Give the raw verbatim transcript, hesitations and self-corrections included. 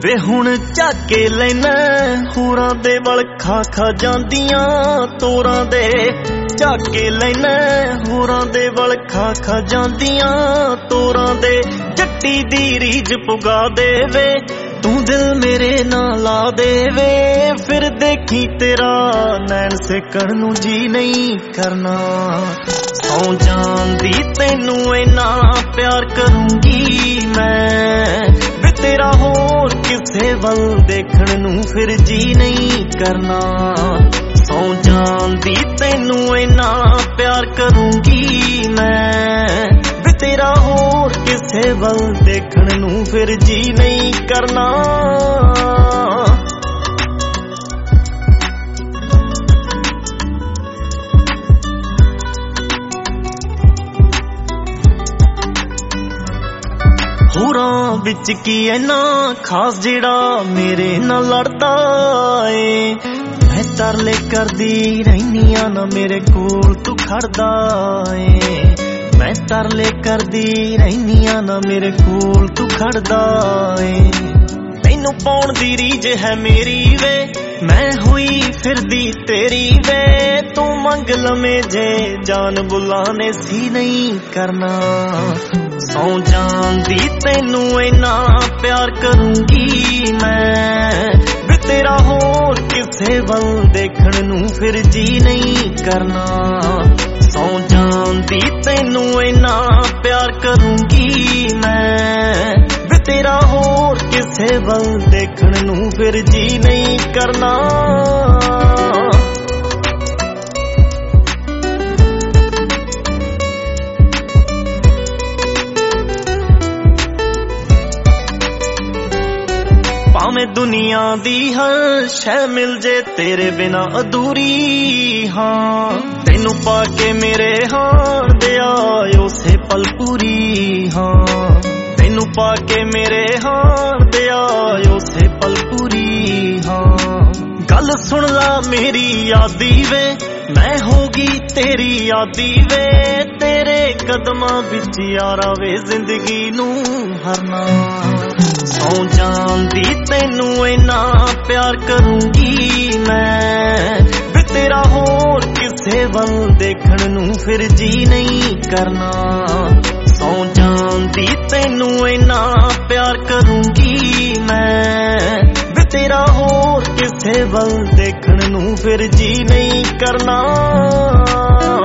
वे हुण झाके लैना होरां दे वल खा खा जांदियां तोरां दे झाके लैना होरां दे वल खा खा जांदियां तोरां दे जट्टी दी रीझ पुगा देवे तू दिल मेरे ना ला देवे फिर देखी तेरा नैन सेकण नू जी नहीं करना सौ जान दी तेनू इन्ना प्यार करूंगी मैं वे तेरा होर किसे वल देखण नू फिर जी नहीं करना सौ जान दी तेनू इन्ना प्यार करूंगी मैं वे तेरा होर किसे वल देखण नू फिर जी नहीं करना। होरां विच की इन्ना खास जेड़ा मेरे नाल लड़दा ए मैं तरले करदी रहनिया ना मेरे कोल तू खड़दा ए मैं तरले करदी रहनिया ना मेरे कोल तू खड़दा ए मैनू पाउण दी रीझ है मेरी वे मैं हुई फिरदी तेरी वे तू मंग लमे जे जान बुलाने सी नहीं करना सौ जान दी तेनू इन्ना प्यार करूंगी मैं वे तेरा होर किसे वल देखण नू फिर जी नहीं करना सौ जान दी तेनू इन्ना प्यार करूंगी मैं वे तेरा होर किसे वल देखण नू फिर जी नहीं करना। भावें दुनिया दी हर शै मिल जे तेरे बिना अधूरी हाँ तेनू पाके मेरे हार दे आयो से पल पूरी हाँ तेनू पाके मेरे हार दे आयो से पल पूरी हाँ गल सुन ला मेरी यादी वे मैं होगी तेरी यादी वे तेरे कदमां विच यारा वे जिंदगी नू हरना सौ जान दी तेनू इन्ना प्यार करूंगी मैं वे तेरा होर किसे वल देखण नू फिर जी नहीं करना सौ जान दी तेनू इन्ना प्यार करूंगी मैं वे तेरा होर किसे वल देखण नू फिर जी नहीं करना।